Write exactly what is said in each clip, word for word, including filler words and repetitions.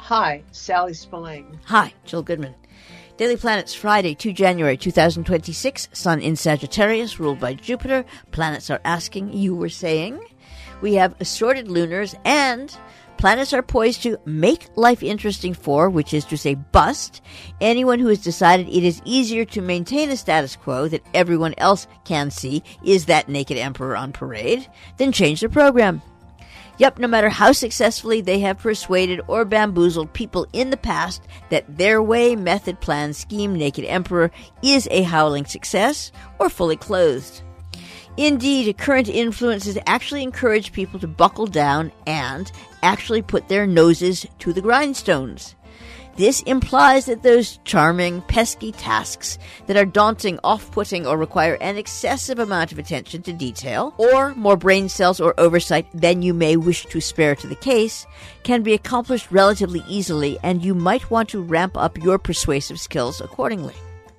Hi, Sally Spillane. Hi, Jill Goodman. Daily Planets, Friday, the second of January, twenty twenty-six. Sun in Sagittarius, ruled by Jupiter. Planets are asking, you were saying. We have assorted lunars, and planets are poised to make life interesting for, which is to say bust, anyone who has decided it is easier to maintain a status quo that everyone else can see is that naked emperor on parade than change the program. Yep, no matter how successfully they have persuaded or bamboozled people in the past that their way, method, plan, scheme, naked emperor is a howling success or fully clothed. Indeed, current influences actually encourage people to buckle down and actually put their noses to the grindstones. This implies that those charming, pesky tasks that are daunting, off-putting, or require an excessive amount of attention to detail, or more brain cells or oversight than you may wish to spare to the case, can be accomplished relatively easily, and you might want to ramp up your persuasive skills accordingly.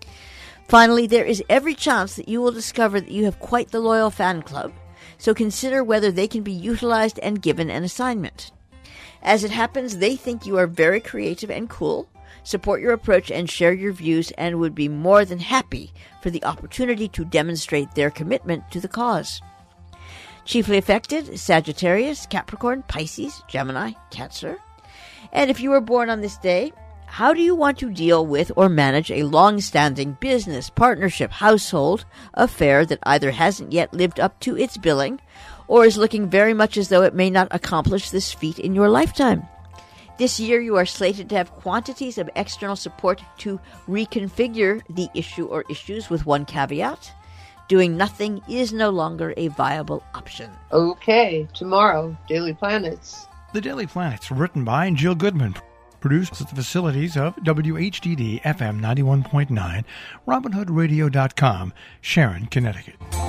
Finally, there is every chance that you will discover that you have quite the loyal fan club, so consider whether they can be utilized and given an assignment. As it happens, they think you are very creative and cool, support your approach and share your views, and would be more than happy for the opportunity to demonstrate their commitment to the cause. Chiefly affected, Sagittarius, Capricorn, Pisces, Gemini, Cancer. And if you were born on this day, how do you want to deal with or manage a long-standing business, partnership, household affair that either hasn't yet lived up to its billing or is looking very much as though it may not accomplish this feat in your lifetime? This year, you are slated to have quantities of external support to reconfigure the issue or issues, with one caveat: doing nothing is no longer a viable option. Okay, tomorrow, Daily Planets. The Daily Planets, written by Jill Goodman, produced at the facilities of W H D D F M ninety-one point nine, Robin Hood Radio dot com, Sharon, Connecticut.